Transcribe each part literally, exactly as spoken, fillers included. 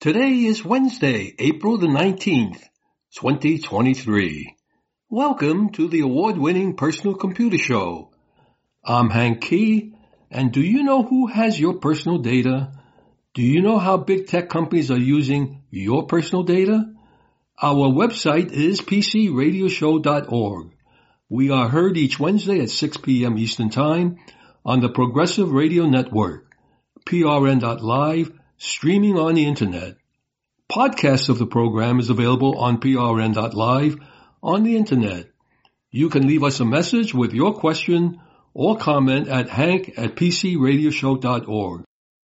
Today is Wednesday, April the nineteenth, twenty twenty-three. Welcome to the award-winning Personal Computer Show. I'm Hank Key, and do you know who has your personal data? Do you know how big tech companies are using your personal data? Our website is p c radio show dot org. We are heard each Wednesday at six p.m. Eastern Time on the Progressive Radio Network, p r n dot live, streaming on the Internet. Podcasts of the program is available on p r n dot live on the Internet. You can leave us a message with your question or comment at hank at p c radio show dot org.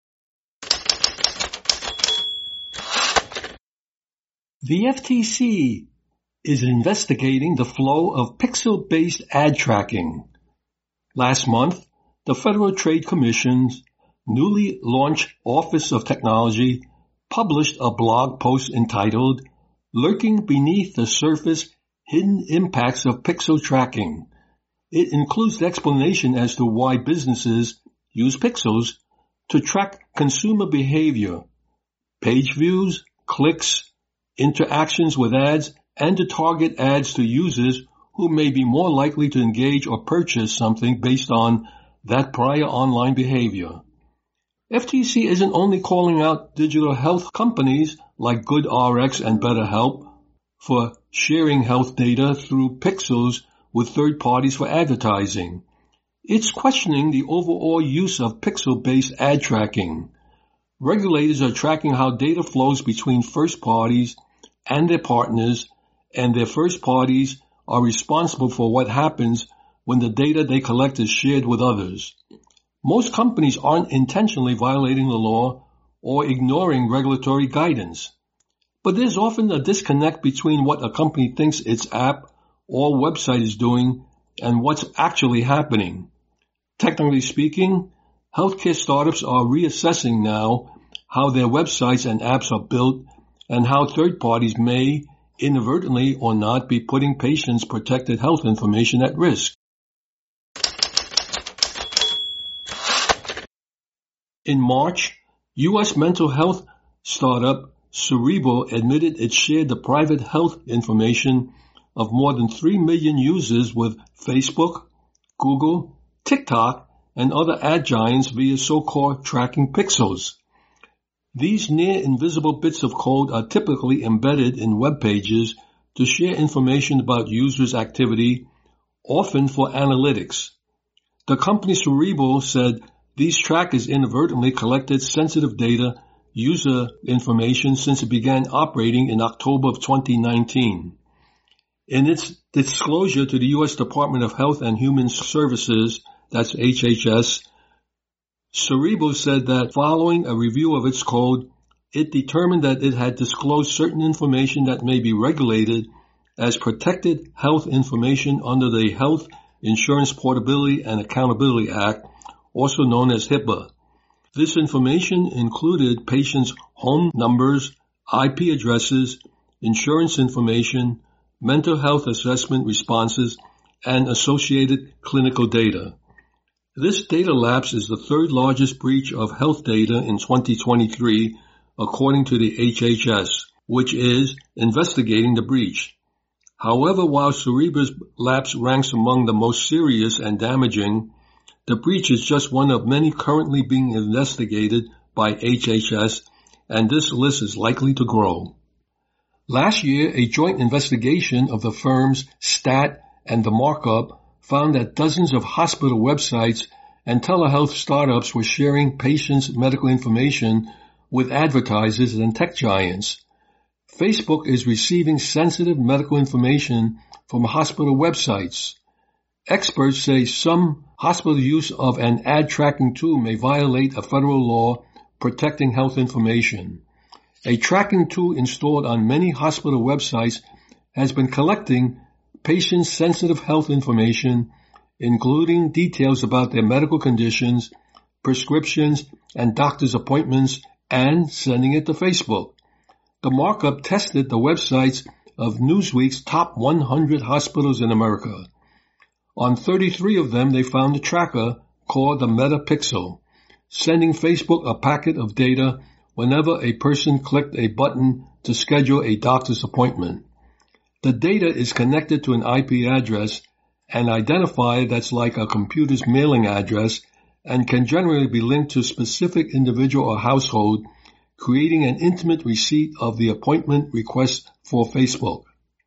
The F T C is investigating the flow of pixel-based ad tracking. Last month, the Federal Trade Commission's newly launched Office of Technology published a blog post entitled Lurking Beneath the Surface, Hidden Impacts of Pixel Tracking. It includes the explanation as to why businesses use pixels to track consumer behavior, page views, clicks, interactions with ads, and to target ads to users who may be more likely to engage or purchase something based on that prior online behavior. F T C isn't only calling out digital health companies like GoodRx and BetterHelp for sharing health data through pixels with third parties for advertising. It's questioning the overall use of pixel-based ad tracking. Regulators are tracking how data flows between first parties and their partners, and their first parties are responsible for what happens when the data they collect is shared with others. Most companies aren't intentionally violating the law or ignoring regulatory guidance, but there's often a disconnect between what a company thinks its app or website is doing and what's actually happening. Technically speaking, healthcare startups are reassessing now how their websites and apps are built and how third parties may, inadvertently or not, be putting patients' protected health information at risk. In March, U S mental health startup Cerebral admitted it shared the private health information of more than three million users with Facebook, Google, TikTok, and other ad giants via so-called tracking pixels. These near-invisible bits of code are typically embedded in web pages to share information about users' activity, often for analytics. The company Cerebral said these trackers inadvertently collected sensitive data, user information, since it began operating in October of twenty nineteen. In its disclosure to the U S Department of Health and Human Services, that's H H S, Cerebral said that following a review of its code, it determined that it had disclosed certain information that may be regulated as protected health information under the Health Insurance Portability and Accountability Act, also known as HIPAA. This information included patients' home numbers, I P addresses, insurance information, mental health assessment responses, and associated clinical data. This data lapse is the third largest breach of health data in twenty twenty-three, according to the H H S, which is investigating the breach. However, while Cerebral's lapse ranks among the most serious and damaging, the breach is just one of many currently being investigated by H H S, and this list is likely to grow. Last year, a joint investigation of the firms Stat and The Markup found that dozens of hospital websites and telehealth startups were sharing patients' medical information with advertisers and tech giants. Facebook is receiving sensitive medical information from hospital websites. Experts say some hospital use of an ad tracking tool may violate a federal law protecting health information. A tracking tool installed on many hospital websites has been collecting patients' sensitive health information, including details about their medical conditions, prescriptions, and doctor's appointments, and sending it to Facebook. The Markup tested the websites of Newsweek's top one hundred hospitals in America. On thirty-three of them, they found a tracker called the Metapixel, sending Facebook a packet of data whenever a person clicked a button to schedule a doctor's appointment. The data is connected to an I P address, an identifier that's like a computer's mailing address, and can generally be linked to a specific individual or household, creating an intimate receipt of the appointment request for Facebook.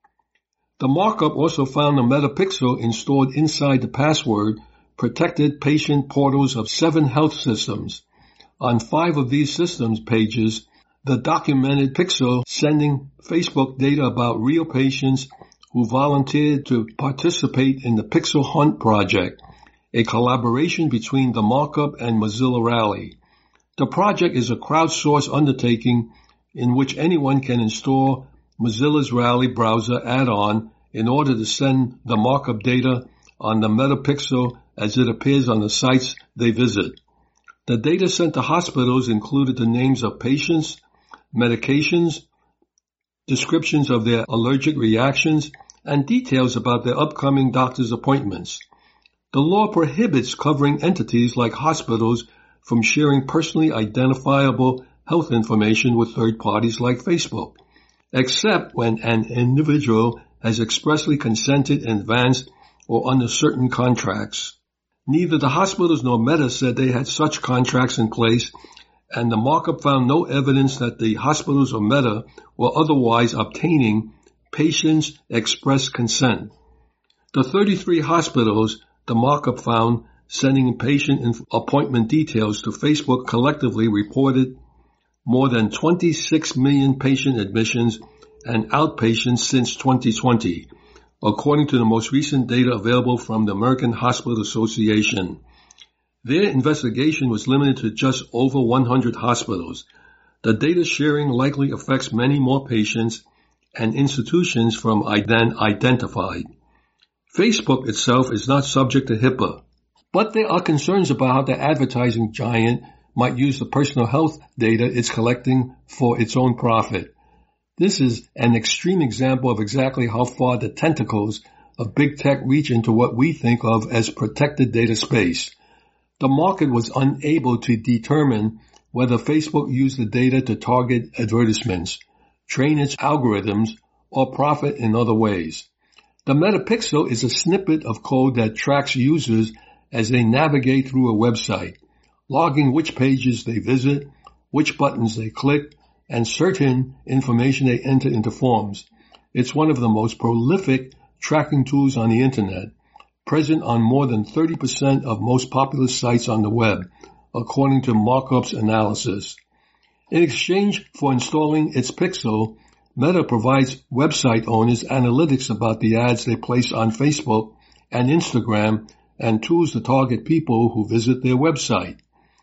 The markup also found a metapixel installed inside the password protected patient portals of seven health systems. On five of these systems pages, the documented pixel sending Facebook data about real patients who volunteered to participate in the Pixel Hunt project, a collaboration between the markup and Mozilla Rally. The project is a crowdsourced undertaking in which anyone can install Mozilla's Rally browser add-on in order to send the markup data on the metapixel as it appears on the sites they visit. The data sent to hospitals included the names of patients, medications, descriptions of their allergic reactions, and details about their upcoming doctor's appointments. The law prohibits covering entities like hospitals from sharing personally identifiable health information with third parties like Facebook, except when an individual has expressly consented in advance or under certain contracts. Neither the hospitals nor Meta said they had such contracts in place, and the markup found no evidence that the hospitals or Meta were otherwise obtaining patients' express consent. The thirty-three hospitals the markup found sending patient appointment details to Facebook collectively reported more than twenty-six million patient admissions and outpatients since twenty twenty, according to the most recent data available from the American Hospital Association. Their investigation was limited to just over one hundred hospitals. The data sharing likely affects many more patients and institutions from than identified. Facebook itself is not subject to HIPAA, but there are concerns about how the advertising giant might use the personal health data it's collecting for its own profit. This is an extreme example of exactly how far the tentacles of big tech reach into what we think of as protected data space. The market was unable to determine whether Facebook used the data to target advertisements, train its algorithms, or profit in other ways. The metapixel is a snippet of code that tracks users as they navigate through a website, logging which pages they visit, which buttons they click, and certain information they enter into forms. It's one of the most prolific tracking tools on the Internet, present on more than thirty percent of most popular sites on the web, according to Markup's analysis. In exchange for installing its pixel, Meta provides website owners analytics about the ads they place on Facebook and Instagram and tools to target people who visit their website.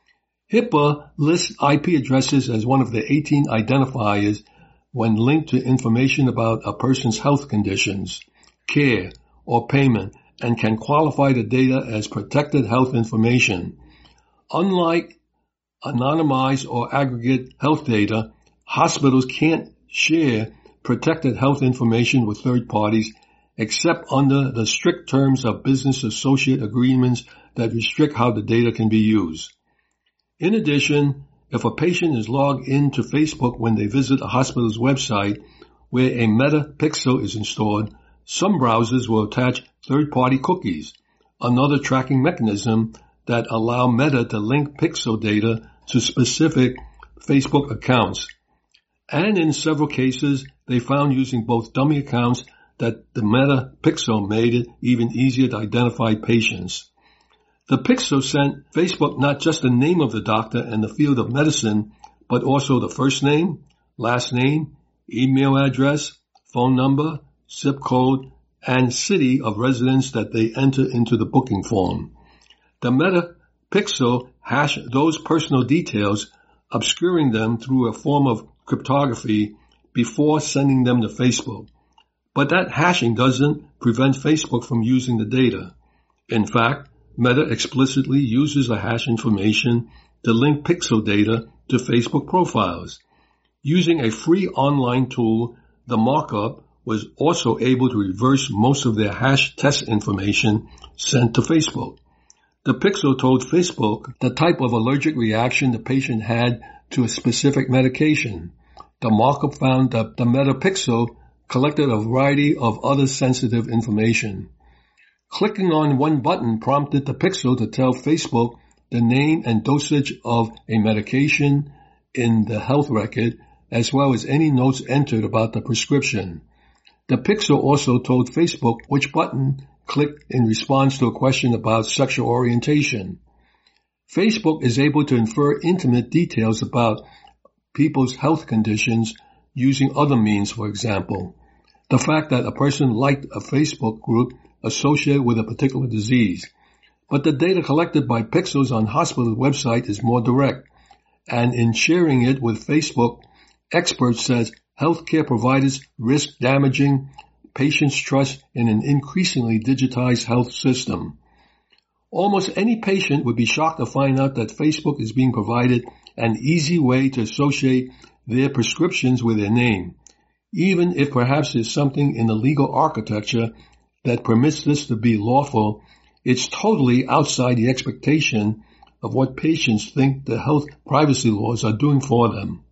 HIPAA lists I P addresses as one of the eighteen identifiers when linked to information about a person's health conditions, care, or payment, and can qualify the data as protected health information. Unlike anonymized or aggregate health data, hospitals can't share protected health information with third parties except under the strict terms of business associate agreements that restrict how the data can be used. In addition, if a patient is logged into Facebook when they visit a hospital's website where a metapixel is installed, some browsers will attach third-party cookies, another tracking mechanism that allow Meta to link pixel data to specific Facebook accounts. And in several cases, they found using both dummy accounts that the metapixel made it even easier to identify patients. The pixel sent Facebook not just the name of the doctor and the field of medicine, but also the first name, last name, email address, phone number, zip code, and city of residence that they enter into the booking form. The metapixel hashed those personal details, obscuring them through a form of cryptography before sending them to Facebook. But that hashing doesn't prevent Facebook from using the data. In fact, Meta explicitly uses the hash information to link pixel data to Facebook profiles. Using a free online tool, the markup was also able to reverse most of their hash test information sent to Facebook. The pixel told Facebook the type of allergic reaction the patient had to a specific medication. The markup found that the metapixel collected a variety of other sensitive information. Clicking on one button prompted the pixel to tell Facebook the name and dosage of a medication in the health record, as well as any notes entered about the prescription. The pixel also told Facebook which button clicked in response to a question about sexual orientation. Facebook is able to infer intimate details about people's health conditions using other means, for example, the fact that a person liked a Facebook group associated with a particular disease. But the data collected by pixels on hospital website is more direct, and in sharing it with Facebook, experts says healthcare providers risk damaging patients' trust in an increasingly digitized health system. Almost any patient would be shocked to find out that Facebook is being provided an easy way to associate their prescriptions with their name, even if perhaps there's something in the legal architecture that permits this to be lawful. It's totally outside the expectation of what patients think the health privacy laws are doing for them.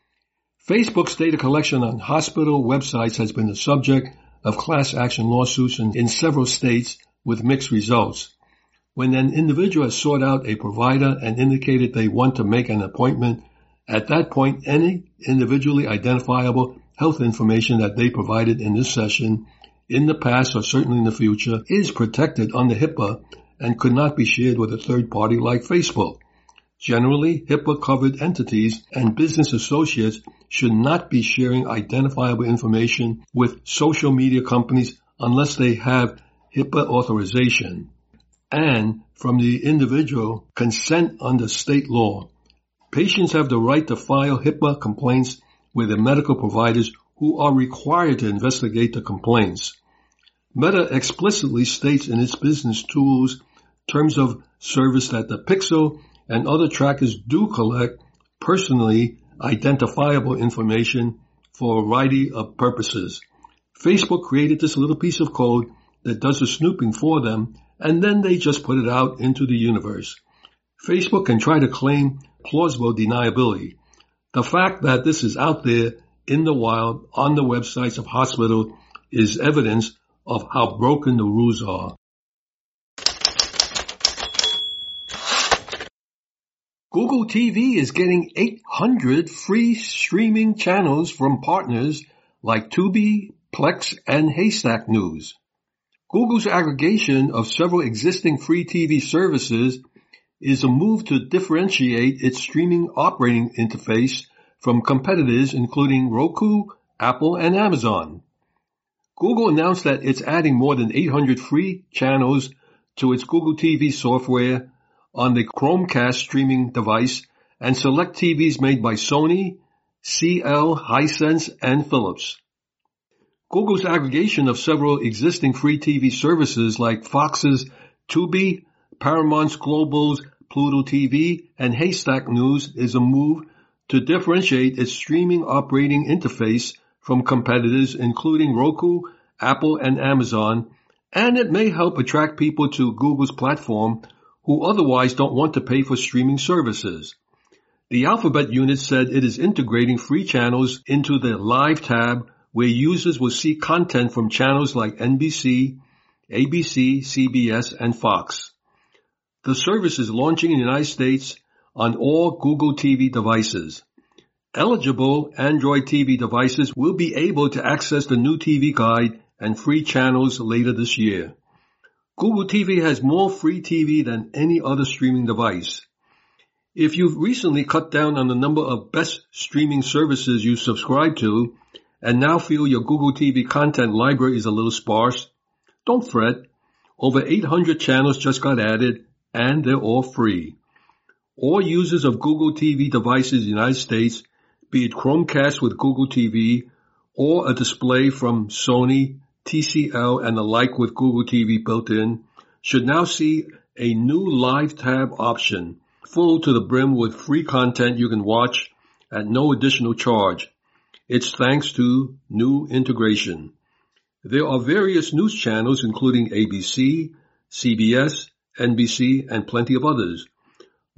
Facebook's data collection on hospital websites has been the subject of class action lawsuits in, in several states with mixed results. When an individual has sought out a provider and indicated they want to make an appointment, at that point any individually identifiable health information that they provided in this session, in the past or certainly in the future, is protected under HIPAA and could not be shared with a third party like Facebook. Generally, HIPAA-covered entities and business associates should not be sharing identifiable information with social media companies unless they have HIPAA authorization and from the individual consent under state law. Patients have the right to file HIPAA complaints with their medical providers who are required to investigate the complaints. Meta explicitly states in its business tools terms of service that the Pixel and other trackers do collect personally identifiable information for a variety of purposes. Facebook created this little piece of code that does the snooping for them, and then they just put it out into the universe. Facebook can try to claim plausible deniability. The fact that this is out there in the wild on the websites of hospitals is evidence of how broken the rules are. Google T V is getting eight hundred free streaming channels from partners like Tubi, Plex, and Haystack News. Google's aggregation of several existing free T V services is a move to differentiate its streaming operating interface from competitors including Roku, Apple, and Amazon. Google announced that it's adding more than eight hundred free channels to its Google T V software on the Chromecast streaming device and select T Vs made by Sony, C L, Hisense, and Philips. Google's aggregation of several existing free T V services like Fox's Tubi, Paramount's Global's Pluto T V, and Haystack News is a move to differentiate its streaming operating interface from competitors including Roku, Apple, and Amazon, and it may help attract people to Google's platform who otherwise don't want to pay for streaming services. The Alphabet unit said it is integrating free channels into the Live tab where users will see content from channels like N B C, A B C, C B S, and Fox. The service is launching in the United States on all Google T V devices. Eligible Android T V devices will be able to access the new T V guide and free channels later this year. Google T V has more free T V than any other streaming device. If you've recently cut down on the number of best streaming services you subscribe to and now feel your Google T V content library is a little sparse, don't fret. Over eight hundred channels just got added and they're all free. All users of Google T V devices in the United States, be it Chromecast with Google T V or a display from Sony, T C L, and the like with Google T V built in, should now see a new Live tab option, full to the brim with free content you can watch at no additional charge. It's thanks to new integration. There are various news channels including A B C, C B S, N B C, and plenty of others.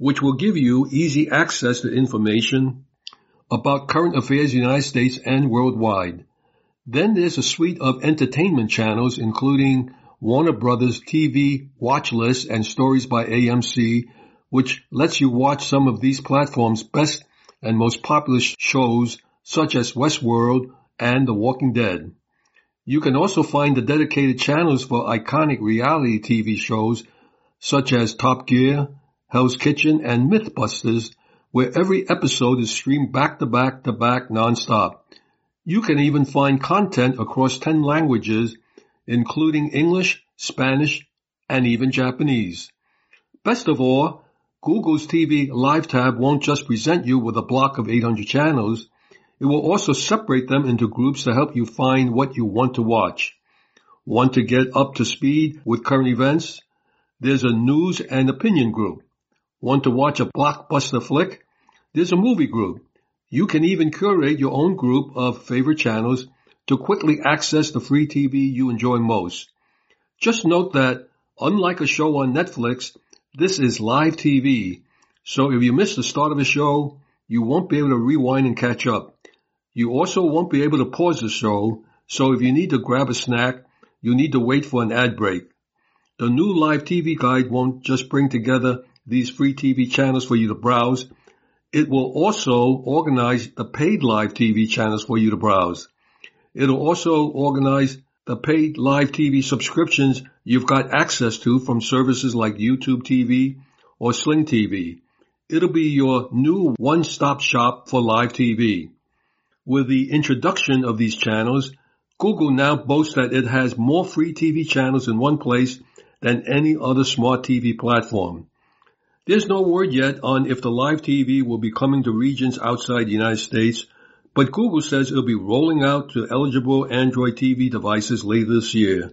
which will give you easy access to information about current affairs in the United States and worldwide. Then there's a suite of entertainment channels, including Warner Brothers T V Watch List and Stories by A M C, which lets you watch some of these platforms' best and most popular shows, such as Westworld and The Walking Dead. You can also find the dedicated channels for iconic reality T V shows, such as Top Gear, Hell's Kitchen, and Mythbusters, where every episode is streamed back-to-back-to-back nonstop. You can even find content across ten languages, including English, Spanish, and even Japanese. Best of all, Google's T V Live tab won't just present you with a block of eight hundred channels. It will also separate them into groups to help you find what you want to watch. Want to get up to speed with current events? There's a news and opinion group. Want to watch a blockbuster flick? There's a movie group. You can even curate your own group of favorite channels to quickly access the free T V you enjoy most. Just note that, unlike a show on Netflix, this is live T V, so if you miss the start of a show, you won't be able to rewind and catch up. You also won't be able to pause the show, so if you need to grab a snack, you need to wait for an ad break. The new live T V guide won't just bring together these free T V channels for you to browse. It will also organize the paid live T V channels for you to browse. It'll also organize the paid live T V subscriptions you've got access to from services like YouTube T V or Sling T V. It'll be your new one-stop shop for live T V. With the introduction of these channels, Google now boasts that it has more free T V channels in one place than any other smart T V platform. There's no word yet on if the live T V will be coming to regions outside the United States, but Google says it'll be rolling out to eligible Android T V devices later this year.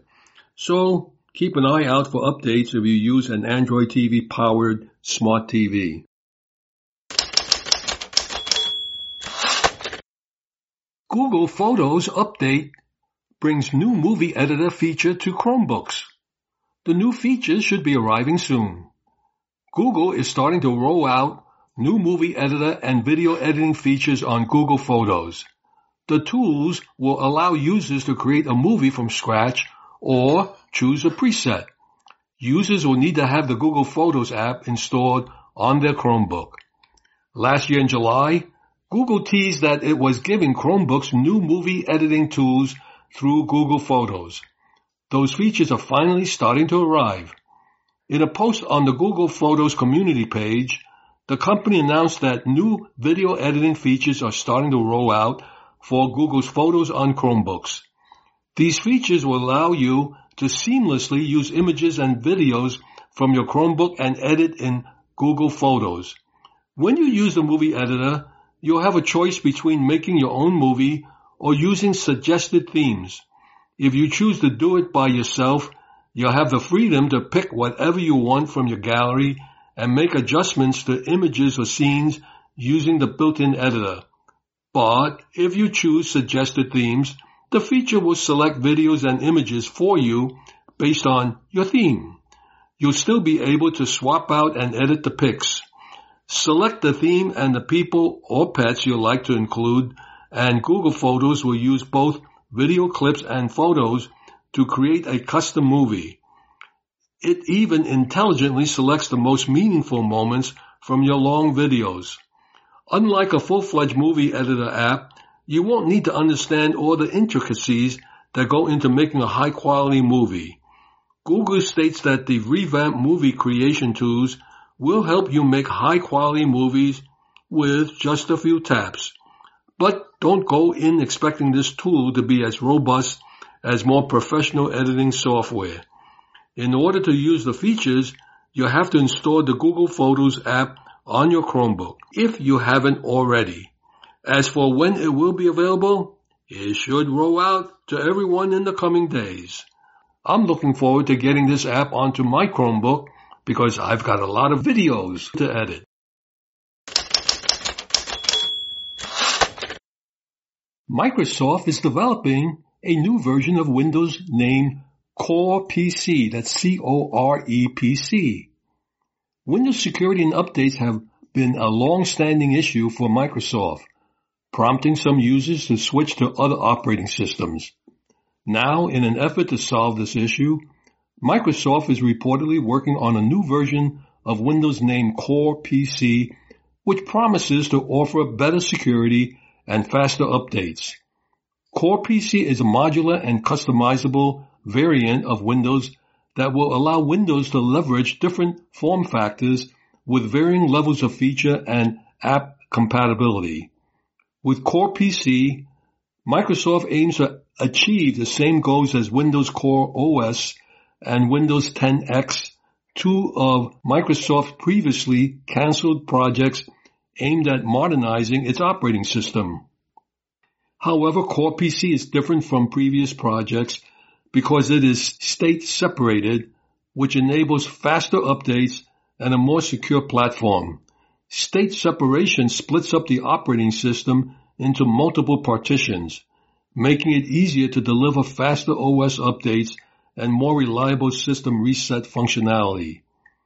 So keep an eye out for updates if you use an Android T V-powered smart T V. Google Photos update brings new movie editor feature to Chromebooks. The new features should be arriving soon. Google is starting to roll out new movie editor and video editing features on Google Photos. The tools will allow users to create a movie from scratch or choose a preset. Users will need to have the Google Photos app installed on their Chromebook. Last year in July, Google teased that it was giving Chromebooks new movie editing tools through Google Photos. Those features are finally starting to arrive. In a post on the Google Photos community page, the company announced that new video editing features are starting to roll out for Google's Photos on Chromebooks. These features will allow you to seamlessly use images and videos from your Chromebook and edit in Google Photos. When you use the movie editor, you'll have a choice between making your own movie or using suggested themes. If you choose to do it by yourself, you'll have the freedom to pick whatever you want from your gallery and make adjustments to images or scenes using the built-in editor. But if you choose suggested themes, the feature will select videos and images for you based on your theme. You'll still be able to swap out and edit the pics. Select the theme and the people or pets you'd like to include, and Google Photos will use both video clips and photos to create a custom movie. It even intelligently selects the most meaningful moments from your long videos. Unlike a full-fledged movie editor app, you won't need to understand all the intricacies that go into making a high-quality movie. Google states that the revamped movie creation tools will help you make high-quality movies with just a few taps. But don't go in expecting this tool to be as robust as more professional editing software. In order to use the features, you have to install the Google Photos app on your Chromebook, if you haven't already. As for when it will be available, it should roll out to everyone in the coming days. I'm looking forward to getting this app onto my Chromebook because I've got a lot of videos to edit. Microsoft is developing a new version of Windows named Core P C, that's C O R E P C. Windows security and updates have been a long-standing issue for Microsoft, prompting some users to switch to other operating systems. Now, in an effort to solve this issue, Microsoft is reportedly working on a new version of Windows named Core P C, which promises to offer better security and faster updates. Core P C is a modular and customizable variant of Windows that will allow Windows to leverage different form factors with varying levels of feature and app compatibility. With Core P C, Microsoft aims to achieve the same goals as Windows Core O S and Windows ten X, two of Microsoft's previously canceled projects aimed at modernizing its operating system. However, Core P C is different from previous projects because it is state-separated, which enables faster updates and a more secure platform. State separation splits up the operating system into multiple partitions, making it easier to deliver faster O S updates and more reliable system reset functionality.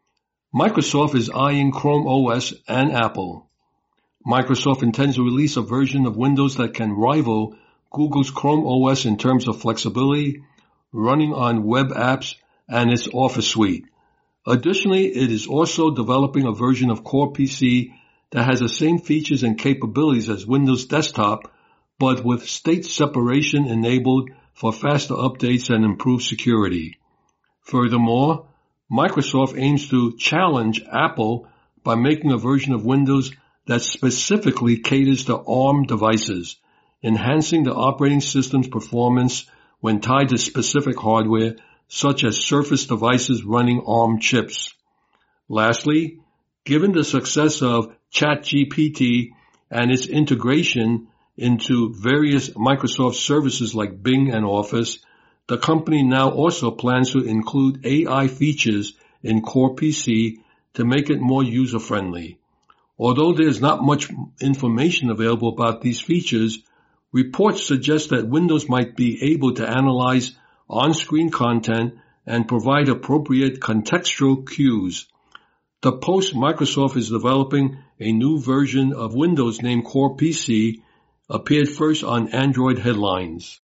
Microsoft is eyeing Chrome O S and Apple. Microsoft intends to release a version of Windows that can rival Google's Chrome O S in terms of flexibility, running on web apps, and its Office suite. Additionally, it is also developing a version of Core P C that has the same features and capabilities as Windows Desktop, but with state separation enabled for faster updates and improved security. Furthermore, Microsoft aims to challenge Apple by making a version of Windows that specifically caters to ARM devices, enhancing the operating system's performance when tied to specific hardware, such as Surface devices running ARM chips. Lastly, given the success of ChatGPT and its integration into various Microsoft services like Bing and Office, the company now also plans to include A I features in Core P C to make it more user-friendly. Although there is not much information available about these features, reports suggest that Windows might be able to analyze on-screen content and provide appropriate contextual cues. The post Microsoft is developing a new version of Windows named Core P C appeared first on Android headlines.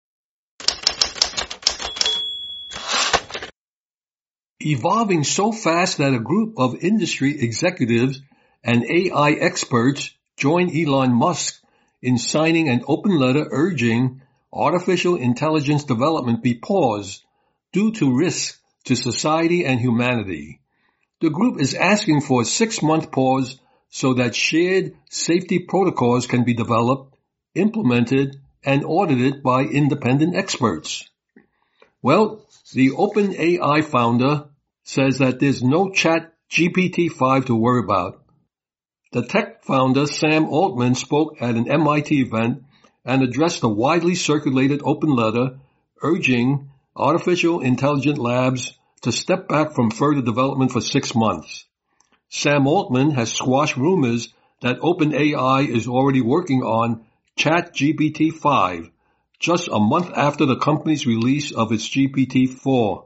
Evolving so fast that a group of industry executives and A I experts joined Elon Musk in signing an open letter urging artificial intelligence development be paused due to risks to society and humanity. The group is asking for a six-month pause so that shared safety protocols can be developed, implemented, and audited by independent experts. Well, the OpenAI founder says that there's no Chat G P T five to worry about. The tech founder, Sam Altman, spoke at an M I T event and addressed a widely circulated open letter urging artificial intelligence labs to step back from further development for six months. Sam Altman has squashed rumors that OpenAI is already working on Chat G P T five, just a month after the company's release of its G P T four.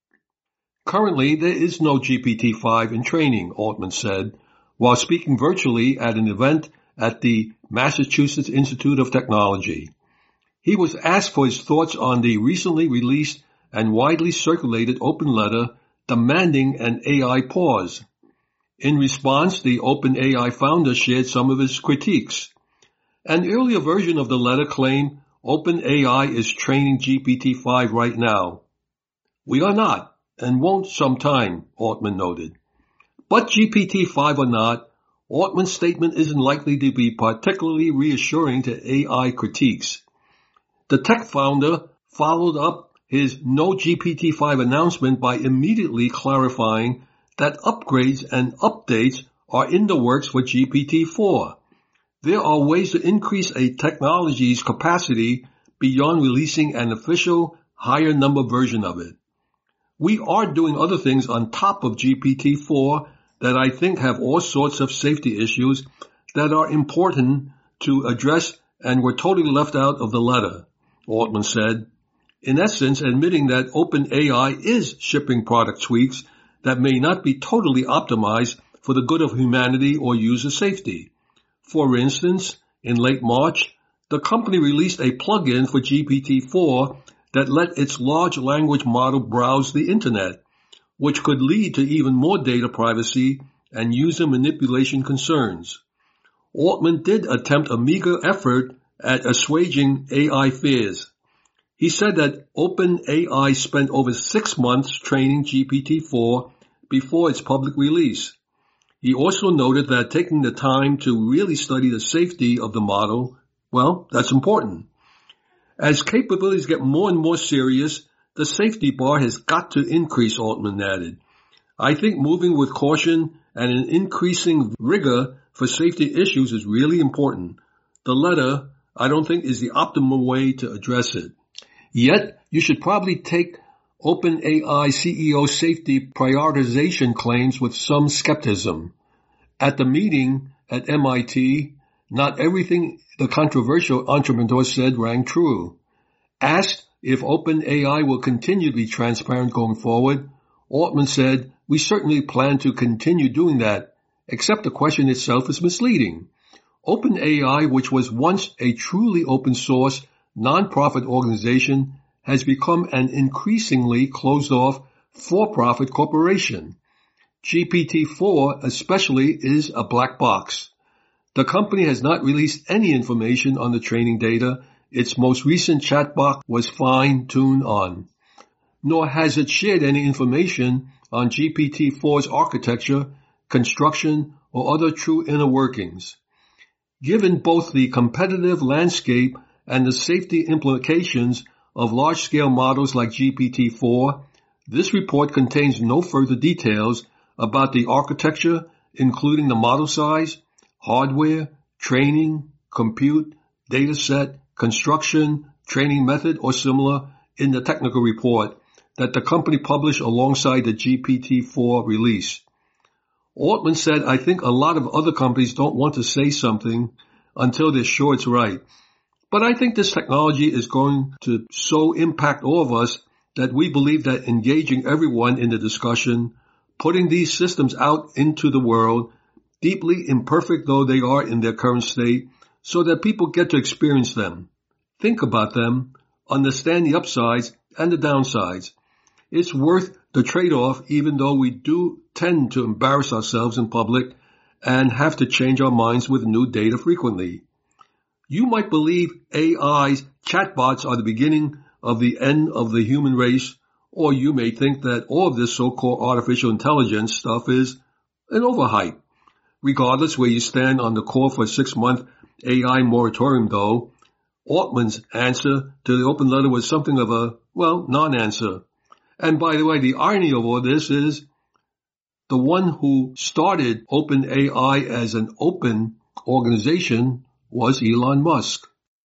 Currently, there is no G P T five in training, Altman said, while speaking virtually at an event at the Massachusetts Institute of Technology. He was asked for his thoughts on the recently released and widely circulated open letter demanding an A I pause. In response, the OpenAI founder shared some of his critiques. An earlier version of the letter claimed OpenAI is training G P T five right now. We are not, and won't sometime, Altman noted. But G P T five or not, Altman's statement isn't likely to be particularly reassuring to A I critiques. The tech founder followed up his no G P T five announcement by immediately clarifying that upgrades and updates are in the works for G P T four. There are ways to increase a technology's capacity beyond releasing an official higher number version of it. We are doing other things on top of G P T four that I think have all sorts of safety issues that are important to address and were totally left out of the letter, Altman said, in essence admitting that OpenAI is shipping product tweaks that may not be totally optimized for the good of humanity or user safety. For instance, in late March, the company released a plugin for G P T four that let its large language model browse the internet, which could lead to even more data privacy and user manipulation concerns. Altman did attempt a meager effort at assuaging A I fears. He said that OpenAI spent over six months training G P T four before its public release. He also noted that taking the time to really study the safety of the model, well, that's important. As capabilities get more and more serious, the safety bar has got to increase, Altman added. I think moving with caution and an increasing rigor for safety issues is really important. The letter, I don't think, is the optimal way to address it. Yet, you should probably take OpenAI C E O safety prioritization claims with some skepticism. At the meeting at M I T, not everything the controversial entrepreneur said rang true. Asked if OpenAI will continue to be transparent going forward, Altman said, "We certainly plan to continue doing that, except the question itself is misleading. OpenAI, which was once a truly open source, non-profit organization, has become an increasingly closed-off, for-profit corporation. G P T four especially is a black box. The company has not released any information on the training data its most recent chatbot was fine-tuned on, nor has it shared any information on G P T four's architecture, construction, or other true inner workings. Given both the competitive landscape and the safety implications of large-scale models like G P T four, this report contains no further details about the architecture, including the model size, hardware, training, compute, dataset, construction, training method, or similar in the technical report that the company published alongside the G P T four release. Altman said, "I think a lot of other companies don't want to say something until they're sure it's right. But I think this technology is going to so impact all of us that we believe that engaging everyone in the discussion, putting these systems out into the world, deeply imperfect though they are in their current state, so that people get to experience them, think about them, understand the upsides and the downsides. It's worth the trade-off, even though we do tend to embarrass ourselves in public and have to change our minds with new data frequently. You might believe A I's chatbots are the beginning of the end of the human race, or you may think that all of this so-called artificial intelligence stuff is an overhype. Regardless where you stand on the call for a six-month A I moratorium, though, Altman's answer to the open letter was something of a, well, non-answer. And by the way, the irony of all this is the one who started OpenAI as an open organization was Elon Musk.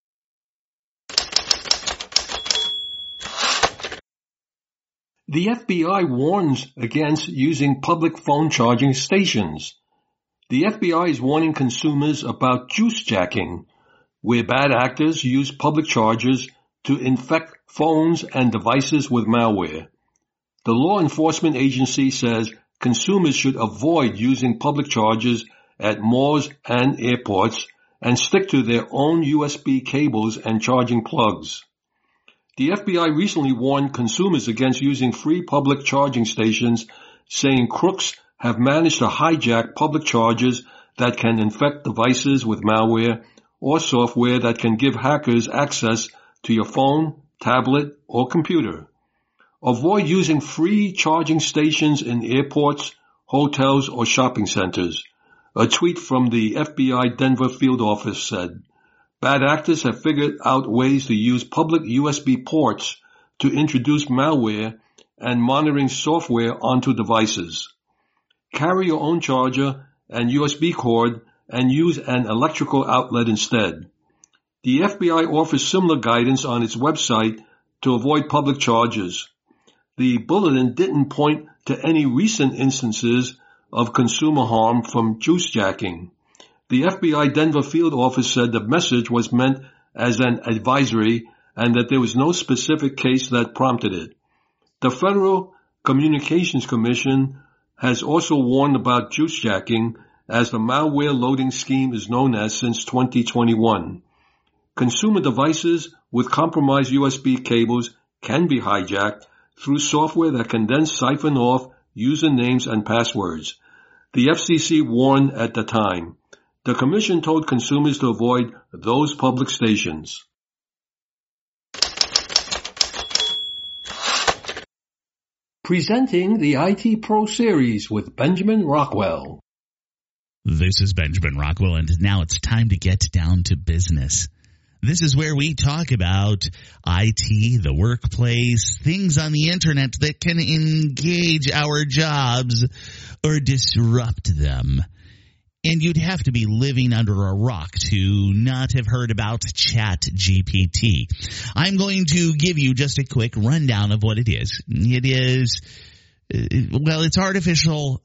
The F B I warns against using public phone charging stations. The F B I is warning consumers about juice jacking, where bad actors use public chargers to infect phones and devices with malware. The law enforcement agency says consumers should avoid using public chargers at malls and airports and stick to their own U S B cables and charging plugs. The F B I recently warned consumers against using free public charging stations, saying crooks have managed to hijack public chargers that can infect devices with malware or software that can give hackers access to your phone, tablet, or computer. Avoid using free charging stations in airports, hotels, or shopping centers. A tweet from the F B I Denver field office said, "Bad actors have figured out ways to use public U S B ports to introduce malware and monitoring software onto devices. Carry your own charger and U S B cord and use an electrical outlet instead." The F B I offers similar guidance on its website to avoid public chargers. The bulletin didn't point to any recent instances of consumer harm from juice jacking. The F B I Denver field office said the message was meant as an advisory and that there was no specific case that prompted it. The Federal Communications Commission has also warned about juice jacking, as the malware loading scheme is known as since twenty twenty-one. Consumer devices with compromised U S B cables can be hijacked through software that can then siphon off usernames and passwords. The F C C warned at the time. The Commission told consumers to avoid those public stations. Presenting the I T Pro Series with Benjamin Rockwell. This is Benjamin Rockwell, and now it's time to get down to business. This is where we talk about I T, the workplace, things on the internet that can engage our jobs or disrupt them. And you'd have to be living under a rock to not have heard about ChatGPT. I'm going to give you just a quick rundown of what it is. It is, well, it's artificial,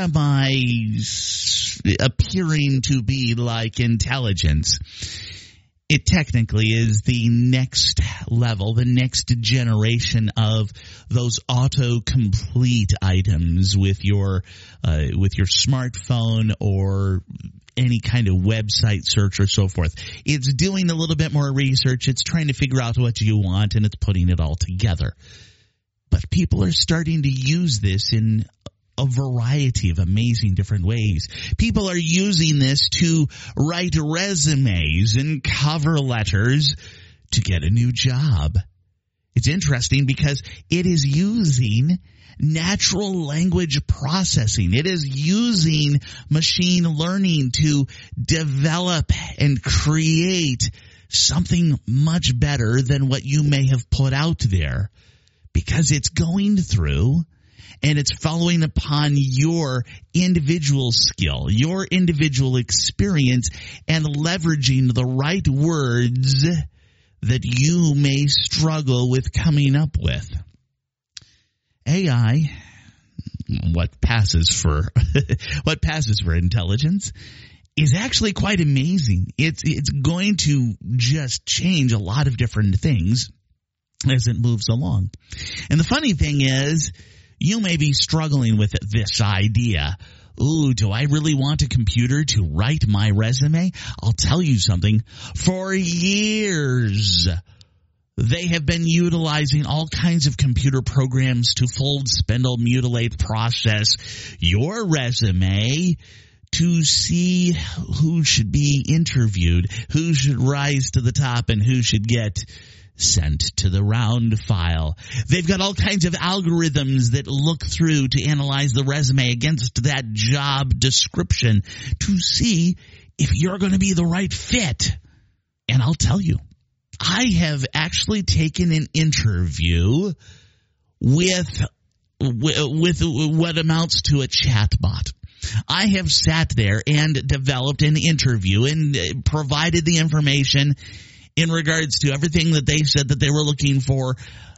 semi-appearing to be like intelligence. It technically is the next level, the next generation of those autocomplete items with your uh, with your smartphone or any kind of website search or so forth. It's doing a little bit more research. It's trying to figure out what you want, and it's putting it all together. But people are starting to use this in a variety of amazing different ways. People are using this to write resumes and cover letters to get a new job. It's interesting because it is using natural language processing. It is using machine learning to develop and create something much better than what you may have put out there, because it's going through and it's following upon your individual skill, your individual experience, and leveraging the right words that you may struggle with coming up with. A I, what passes for what passes for intelligence, is actually quite amazing. It's it's going to just change a lot of different things as it moves along. And the funny thing is, you may be struggling with this idea. Ooh, do I really want a computer to write my resume? I'll tell you something. For years, they have been utilizing all kinds of computer programs to fold, spindle, mutilate, process your resume to see who should be interviewed, who should rise to the top, and who should get sent to the round file. They've got all kinds of algorithms that look through to analyze the resume against that job description to see if you're going to be the right fit. And I'll tell you, I have actually taken an interview with with what amounts to a chatbot. I have sat there and developed an interview and provided the information in regards to everything that they said that they were looking for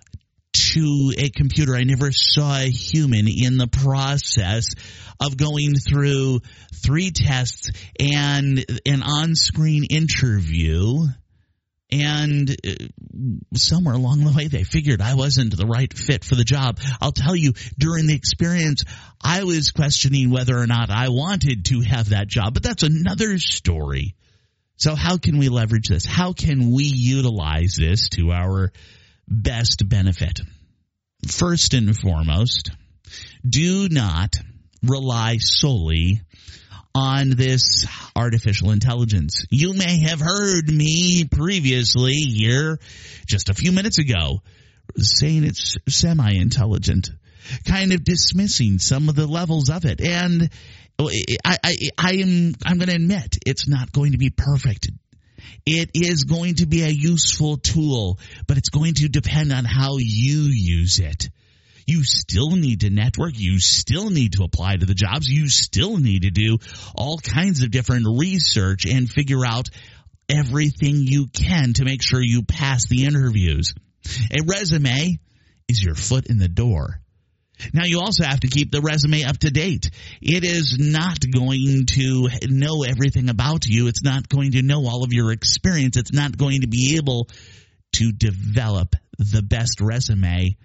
to a computer. I never saw a human in the process of going through three tests and an on-screen interview. And somewhere along the way, they figured I wasn't the right fit for the job. I'll tell you, during the experience, I was questioning whether or not I wanted to have that job. But that's another story. So how can we leverage this? How can we utilize this to our best benefit? First and foremost, do not rely solely on this artificial intelligence. You may have heard me previously here just a few minutes ago saying it's semi-intelligent, kind of dismissing some of the levels of it. And I, I, I am, I'm going to admit it's not going to be perfect. It is going to be a useful tool, but it's going to depend on how you use it. You still need to network. You still need to apply to the jobs. You still need to do all kinds of different research and figure out everything you can to make sure you pass the interviews. A resume is your foot in the door. Now, you also have to keep the resume up to date. It is not going to know everything about you. It's not going to know all of your experience. It's not going to be able to develop the best resume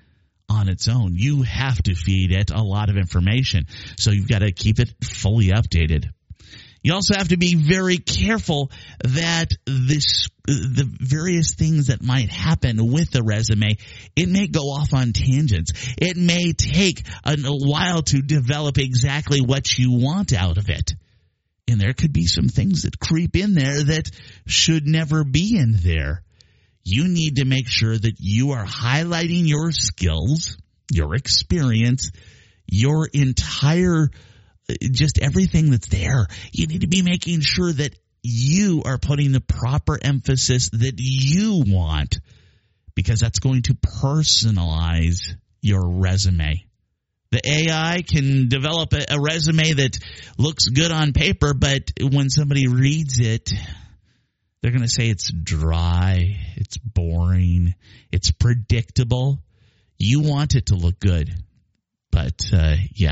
on its own. You have to feed it a lot of information. So you've got to keep it fully updated. You also have to be very careful that this, the various things that might happen with the resume, it may go off on tangents. It may take a while to develop exactly what you want out of it. And there could be some things that creep in there that should never be in there. You need to make sure that you are highlighting your skills, your experience, your entire, just everything that's there. You need to be making sure that you are putting the proper emphasis that you want, because that's going to personalize your resume. The A I can develop a, a resume that looks good on paper, but when somebody reads it, they're going to say it's dry, it's boring, it's predictable. You want it to look good. But, uh, yeah.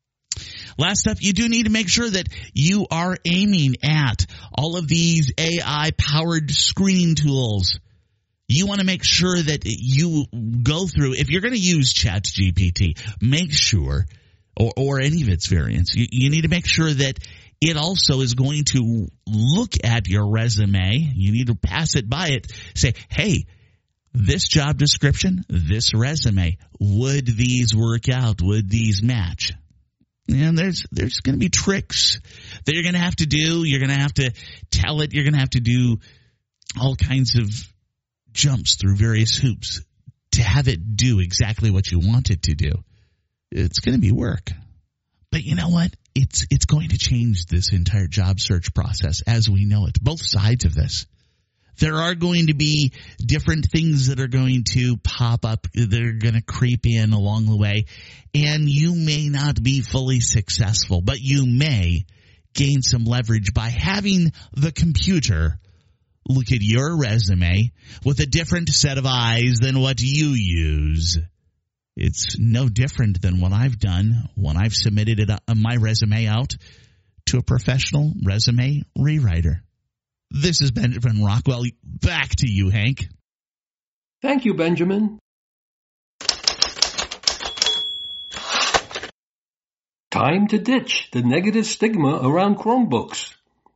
Last up, you do need to make sure that you are aiming at all of these A I-powered screening tools. You want to make sure that you go through, if you're going to use ChatGPT, make sure, or, or any of its variants, you, you need to make sure that it also is going to look at your resume. You need to pass it by it. Say, hey, this job description, this resume, would these work out? Would these match? And there's there's going to be tricks that you're going to have to do. You're going to have to tell it. You're going to have to do all kinds of jumps through various hoops to have it do exactly what you want it to do. It's going to be work. But you know what? It's it's going to change this entire job search process as we know it. Both sides of this. There are going to be different things that are going to pop up, that are going to creep in along the way, and you may not be fully successful, but you may gain some leverage by having the computer look at your resume with a different set of eyes than what you use. It's no different than what I've done when I've submitted it, uh, my resume out to a professional resume rewriter. This is Benjamin Rockwell. Back to you, Hank. Thank you, Benjamin. Time to ditch the negative stigma around Chromebooks.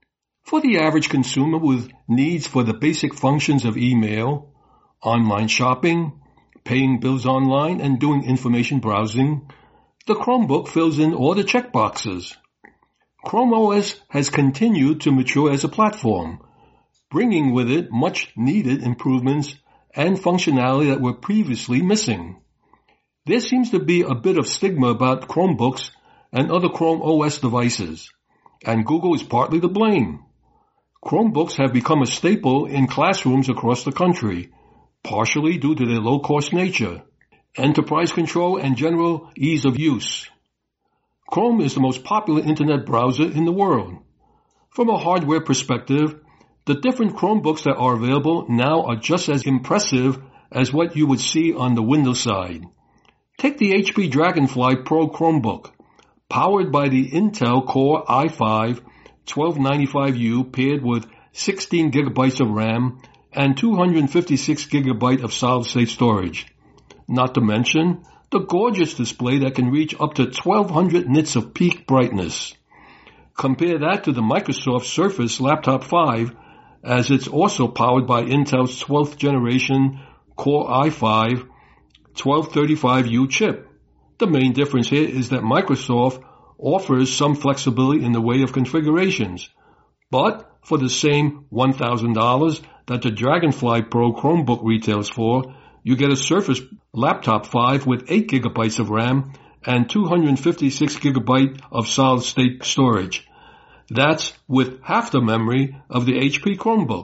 For the average consumer with needs for the basic functions of email, online shopping, paying bills online, and doing information browsing, the Chromebook fills in all the checkboxes. Chrome O S has continued to mature as a platform, bringing with it much needed improvements and functionality that were previously missing. There seems to be a bit of stigma about Chromebooks and other Chrome O S devices, and Google is partly to blame. Chromebooks have become a staple in classrooms across the country, partially due to their low-cost nature, enterprise control, and general ease of use. Chrome is the most popular internet browser in the world. From a hardware perspective, the different Chromebooks that are available now are just as impressive as what you would see on the Windows side. Take the H P Dragonfly Pro Chromebook, powered by the Intel Core i five twelve ninety-five U paired with sixteen gigabytes of RAM and two hundred fifty-six gigabytes of solid-state storage. Not to mention the gorgeous display that can reach up to twelve hundred nits of peak brightness. Compare that to the Microsoft Surface Laptop five, as it's also powered by Intel's twelfth generation Core i five twelve thirty-five U chip. The main difference here is that Microsoft offers some flexibility in the way of configurations, but for the same one thousand dollars that the Dragonfly Pro Chromebook retails for, you get a Surface Laptop five with eight gigabytes of RAM and two hundred fifty-six gigabytes of solid-state storage. That's with half the memory of the H P Chromebook.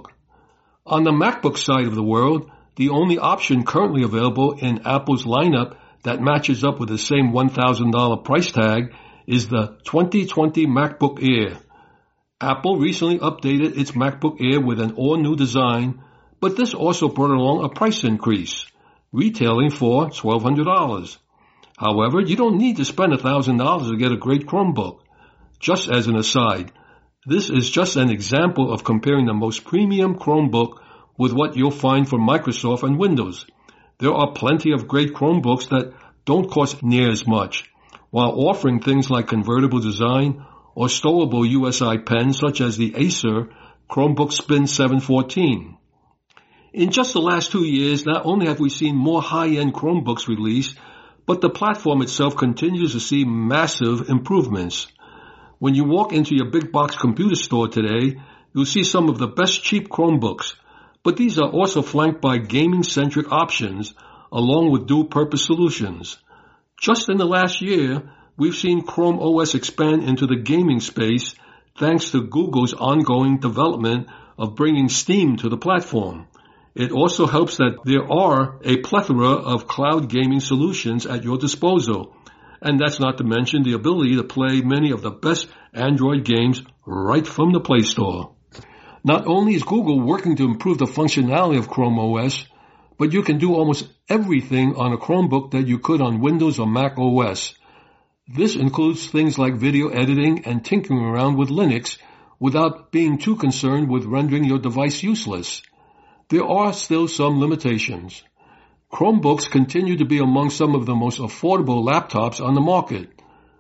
On the MacBook side of the world, the only option currently available in Apple's lineup that matches up with the same one thousand dollars price tag is the twenty twenty MacBook Air. Apple recently updated its MacBook Air with an all-new design, but this also brought along a price increase, retailing for twelve hundred dollars. However, you don't need to spend one thousand dollars to get a great Chromebook. Just as an aside, this is just an example of comparing the most premium Chromebook with what you'll find from Microsoft and Windows. there are plenty of great Chromebooks that don't cost near as much, while offering things like convertible design or stowable U S I pens such as the Acer Chromebook Spin seven fourteen. In just the last two years, not only have we seen more high-end Chromebooks released, but the platform itself continues to see massive improvements. When you walk into your big box computer store today, you'll see some of the best cheap Chromebooks, but these are also flanked by gaming-centric options along with dual-purpose solutions. Just in the last year, we've seen Chrome O S expand into the gaming space thanks to Google's ongoing development of bringing Steam to the platform. It also helps that there are a plethora of cloud gaming solutions at your disposal, and that's not to mention the ability to play many of the best Android games right from the Play Store. Not only is Google working to improve the functionality of Chrome O S, but you can do almost everything on a Chromebook that you could on Windows or Mac O S. This includes things like video editing and tinkering around with Linux without being too concerned with rendering your device useless. There are still some limitations. Chromebooks continue to be among some of the most affordable laptops on the market,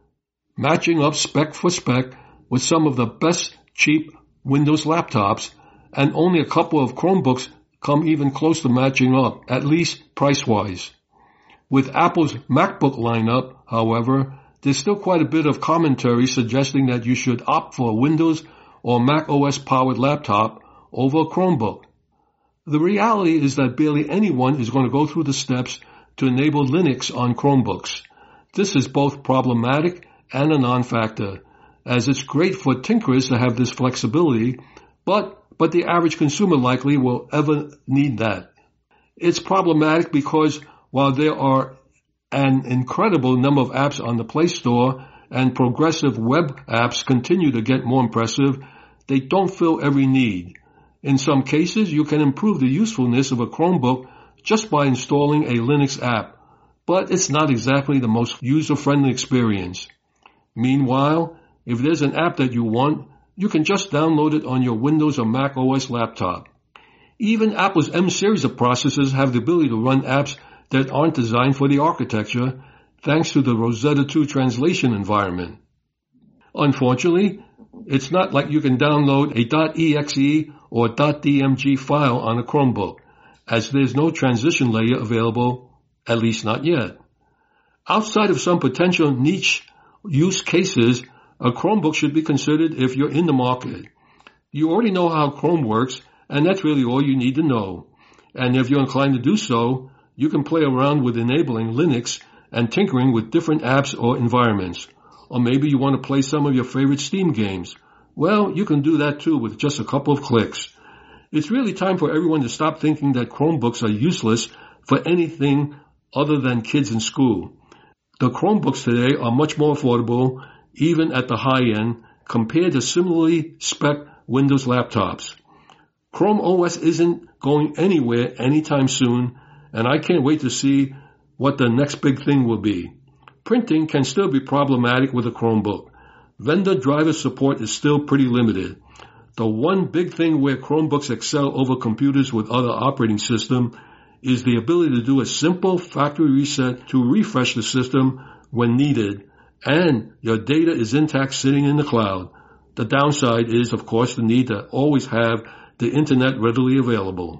matching up spec for spec with some of the best cheap Windows laptops, and only a couple of Chromebooks come even close to matching up, at least price-wise. With Apple's MacBook lineup, however, there's still quite a bit of commentary suggesting that you should opt for a Windows or Mac O S-powered laptop over a Chromebook. The reality is that barely anyone is going to go through the steps to enable Linux on Chromebooks. This is both problematic and a non-factor, as it's great for tinkerers to have this flexibility, but, but the average consumer likely will ever need that. It's problematic because while there are an incredible number of apps on the Play Store and progressive web apps continue to get more impressive, they don't fill every need. In some cases, you can improve the usefulness of a Chromebook just by installing a Linux app, but it's not exactly the most user-friendly experience. Meanwhile, if there's an app that you want, you can just download it on your Windows or Mac O S laptop. Even Apple's M series of processors have the ability to run apps that aren't designed for the architecture, thanks to the Rosetta two translation environment. Unfortunately, it's not like you can download a .exe or .dmg file on a Chromebook, as there's no transition layer available, at least not yet. Outside of some potential niche use cases, a Chromebook should be considered if you're in the market. You already know how Chrome works, and that's really all you need to know. And if you're inclined to do so, you can play around with enabling Linux and tinkering with different apps or environments. Or maybe you want to play some of your favorite Steam games. Well, you can do that too with just a couple of clicks. It's really time for everyone to stop thinking that Chromebooks are useless for anything other than kids in school. The Chromebooks today are much more affordable, even at the high end, compared to similarly spec Windows laptops. Chrome O S isn't going anywhere anytime soon, and I can't wait to see what the next big thing will be. Printing can still be problematic with a Chromebook. Vendor driver support is still pretty limited. The one big thing where Chromebooks excel over computers with other operating systems is the ability to do a simple factory reset to refresh the system when needed, and your data is intact sitting in the cloud. The downside is, of course, the need to always have the internet readily available.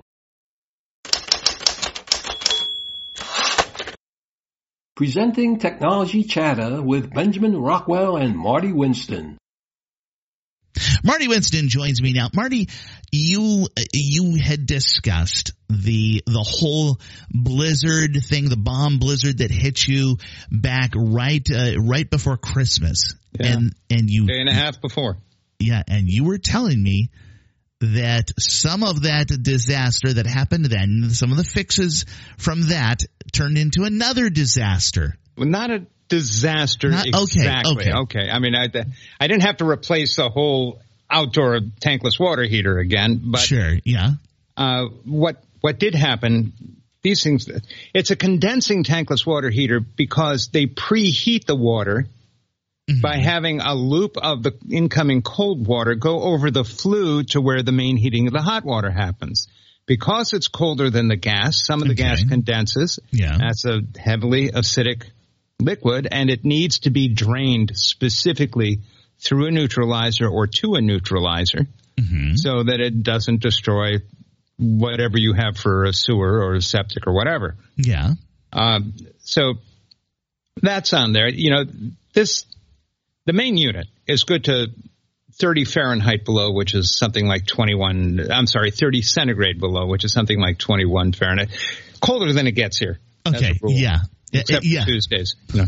Presenting Technology Chatter with Benjamin Rockwell and Marty Winston. Marty Winston joins me now. Marty, you you had discussed the the whole blizzard thing, the bomb blizzard that hit you back right uh, right before Christmas, yeah. and and you day and a half before. Yeah, and you were telling me that some of that disaster that happened then, some of the fixes from that turned into another disaster. Well, not a disaster not, exactly. Okay, okay. okay. I mean, I, I didn't have to replace the whole outdoor tankless water heater again. But sure, yeah. Uh, what what did happen, these things, it's a condensing tankless water heater because they preheat the water mm-hmm. by having a loop of the incoming cold water go over the flue to where the main heating of the hot water happens. because it's colder than the gas, some of the Okay. gas condenses. Yeah. That's a heavily acidic liquid, and it needs to be drained specifically through a neutralizer or to a neutralizer Mm-hmm. so that it doesn't destroy whatever you have for a sewer or a septic or whatever. Yeah. Um, so that's on there. You know, this, the main unit is good to thirty Fahrenheit below, which is something like twenty-one, I'm sorry, thirty centigrade below, which is something like twenty-one Fahrenheit. Colder than it gets here. as a Okay. rule. Yeah. Except yeah. for Tuesdays. No.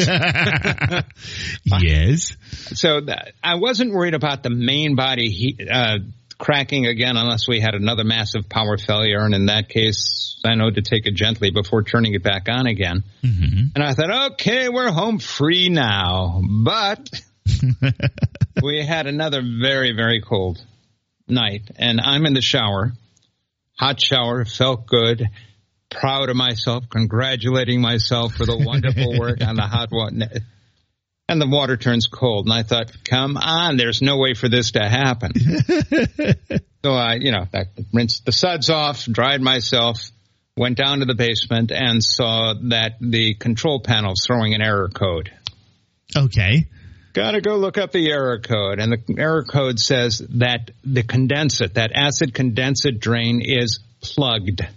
Yes. So that, I wasn't worried about the main body heat, uh, cracking again unless we had another massive power failure. And in that case, I know to take it gently before turning it back on again. Mm-hmm. And I thought, okay, we're home free now. But we had another very, very cold night. And I'm in the shower. Hot shower, felt good. Proud of myself, congratulating myself for the wonderful work on the hot water. And the water turns cold. And I thought, come on, there's no way for this to happen. So I, you know, I rinsed the suds off, dried myself, went down to the basement and saw that the control panel's throwing an error code. Okay. Got to go look up the error code. And the error code says that the condensate, that acid condensate drain is plugged.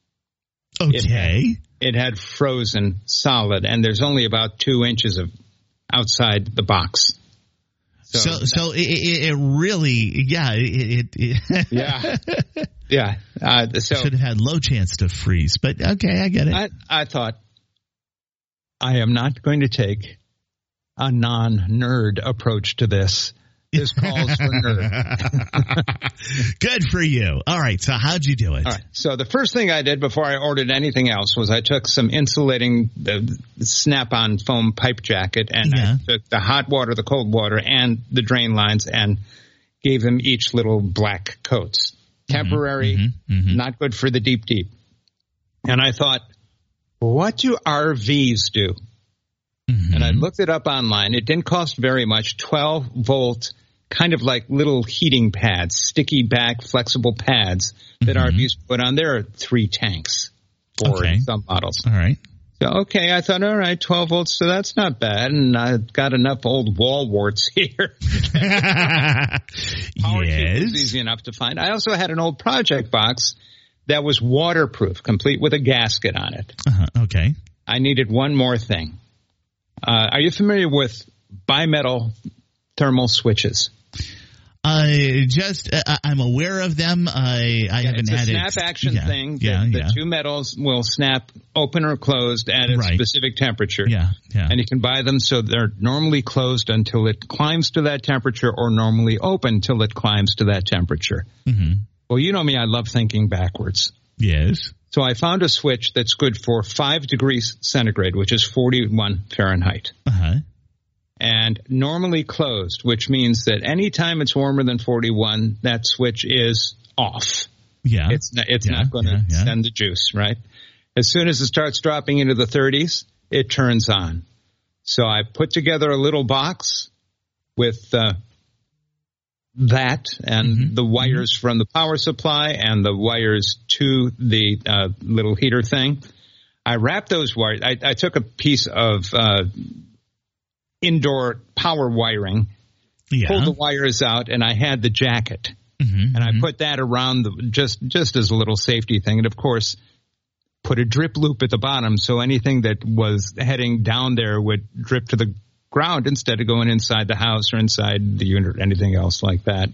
Okay. It had frozen solid, and there's only about two inches of outside the box. So, so, so it, it, it really, yeah, it, it, it yeah, yeah. Uh, so should have had low chance to freeze, but okay, I get it. I, I thought I am not going to take a non-nerd approach to this. This calls for nerd. Good for you. All right. So how'd you do it? All right. So the first thing I did before I ordered anything else was I took some insulating uh, snap-on foam pipe jacket and Yeah. I took the hot water, the cold water, and the drain lines and gave them each little black coats. Temporary, mm-hmm, mm-hmm. not good for the deep, deep. And I thought, what do R Vs do? Mm-hmm. And I looked it up online. It didn't cost very much, twelve volt, kind of like little heating pads, sticky back, flexible pads that Mm-hmm. R Vs put on. There are three tanks for Okay. some models. All right. So, okay, I thought, all right, twelve volts, so that's not bad. And I've got enough old wall warts here. Power cable was Yes. easy enough to find. I also had an old project box that was waterproof, complete with a gasket on it. Uh-huh. Okay. I needed one more thing. Uh, are you familiar with bimetal thermal switches? I just, uh, I'm aware of them. I, I Yeah, haven't it's a had snap it. action yeah, thing. Yeah, the, yeah. the two metals will snap open or closed at a Right. specific temperature. Yeah, yeah. And you can buy them so they're normally closed until it climbs to that temperature or normally open till it climbs to that temperature. Mm-hmm. Well, you know me, I love thinking backwards. Yes. So I found a switch that's good for five degrees centigrade, which is forty-one Fahrenheit. Uh-huh. And normally closed, which means that anytime it's warmer than forty-one, that switch is off. Yeah. It's not, it's Yeah, not going to yeah, yeah. send the juice, right? As soon as it starts dropping into the thirties, it turns on. So I put together a little box with uh, that and Mm-hmm. the wires mm-hmm. from the power supply and the wires to the uh, little heater thing. I wrapped those wires. I, I took a piece of uh, indoor power wiring, Yeah. pulled the wires out, and I had the jacket. Mm-hmm, And I mm-hmm. put that around the, just just as a little safety thing. And, of course, put a drip loop at the bottom so anything that was heading down there would drip to the ground instead of going inside the house or inside the unit or anything else like that.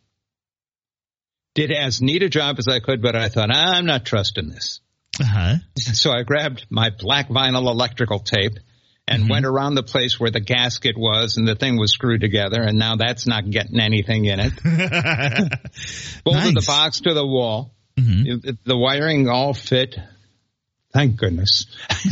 Did as neat a job as I could, but I thought, I'm not trusting this. Uh-huh. So I grabbed my black vinyl electrical tape and Mm-hmm. went around the place where the gasket was and the thing was screwed together, and now that's not getting anything in it. Bolted Nice. the box to the wall. Mhm. It- it- the wiring all fit. Thank goodness.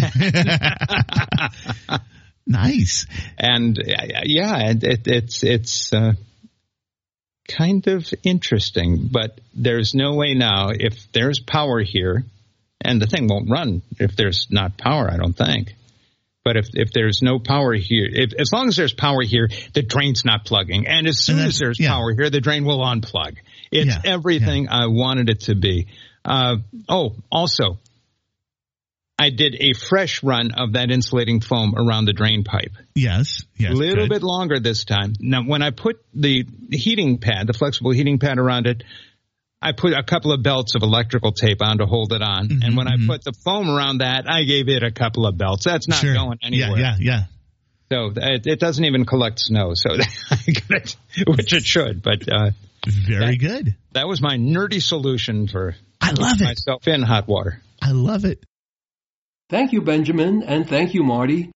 Nice. And uh, yeah, it, it, it's it's uh, kind of interesting, but there's no way now if there's power here, and the thing won't run if there's not power, I don't think. But if if there's no power here, if, as long as there's power here, the drain's not plugging. And as soon And as that's- there's yeah. power here, the drain will unplug. It's Yeah, everything I wanted it to be. Uh, oh, also, I did a fresh run of that insulating foam around the drain pipe. Yes, yes. A little good. bit longer this time. Now, when I put the heating pad, the flexible heating pad around it, I put a couple of belts of electrical tape on to hold it on. Mm-hmm, and when mm-hmm. I put the foam around that, I gave it a couple of belts. That's not sure. going anywhere. Yeah, yeah, yeah. So it, it doesn't even collect snow, so I got it, which it should. But uh, very that, good. That was my nerdy solution for I love it. myself in hot water. I love it. Thank you, Benjamin, and thank you, Marty.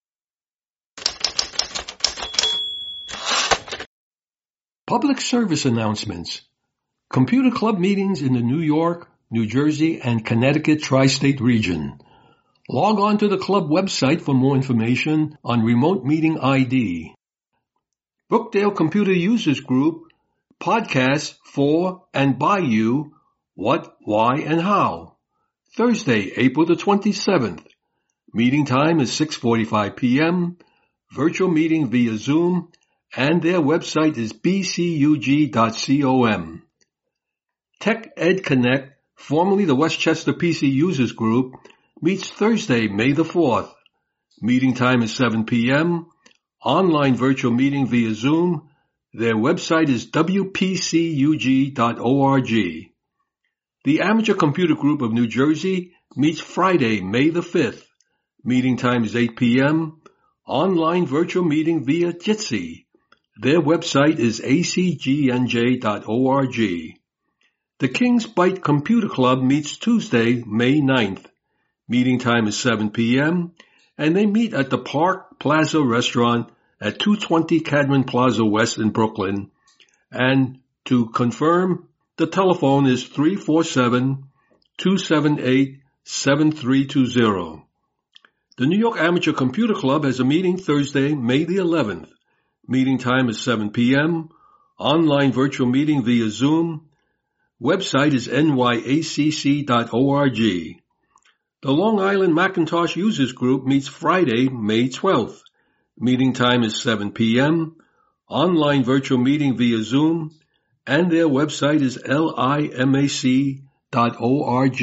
Public service announcements. Computer Club meetings in the New York, New Jersey, and Connecticut tri-state region. Log on to the club website for more information on remote meeting I D. Brookdale Computer Users Group podcasts for and by you what, why, and how. Thursday, April the twenty-seventh. Meeting time is six forty-five p.m. Virtual meeting via Zoom, and their website is b c u g dot com. Tech Ed Connect, formerly the Westchester P C Users Group, meets Thursday, May the fourth. Meeting time is seven p.m. Online virtual meeting via Zoom. Their website is w p c u g dot org. The Amateur Computer Group of New Jersey meets Friday, May the fifth. Meeting time is eight p.m. Online virtual meeting via Jitsi. Their website is a c g n j dot org. The King's Bite Computer Club meets Tuesday, May ninth. Meeting time is seven p.m. and they meet at the Park Plaza Restaurant at two twenty Cadman Plaza West in Brooklyn. And to confirm, the telephone is three four seven, two seven eight, seven three two zero. The New York Amateur Computer Club has a meeting Thursday, May the eleventh. Meeting time is seven p.m. Online virtual meeting via Zoom. Website is n y a c c dot org. The Long Island Macintosh Users Group meets Friday, May twelfth. Meeting time is seven p.m. Online virtual meeting via Zoom, and their website is limac dot org.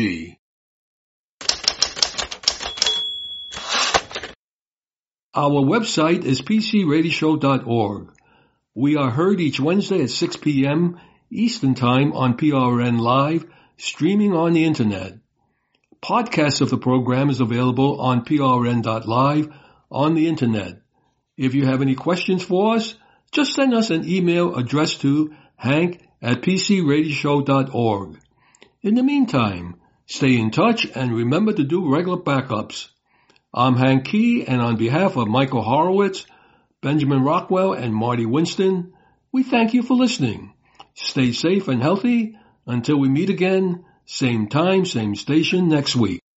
Our website is p c radio show dot org. We are heard each Wednesday at six p.m. Eastern Time on P R N Live, streaming on the Internet. Podcasts of the program is available on p r n dot live on the Internet. If you have any questions for us, just send us an email addressed to hank at p c radio show dot org. In the meantime, stay in touch and remember to do regular backups. I'm Hank Key, and on behalf of Michael Horowitz, Benjamin Rockwell, and Marty Winston, we thank you for listening. Stay safe and healthy until we meet again, same time, same station next week.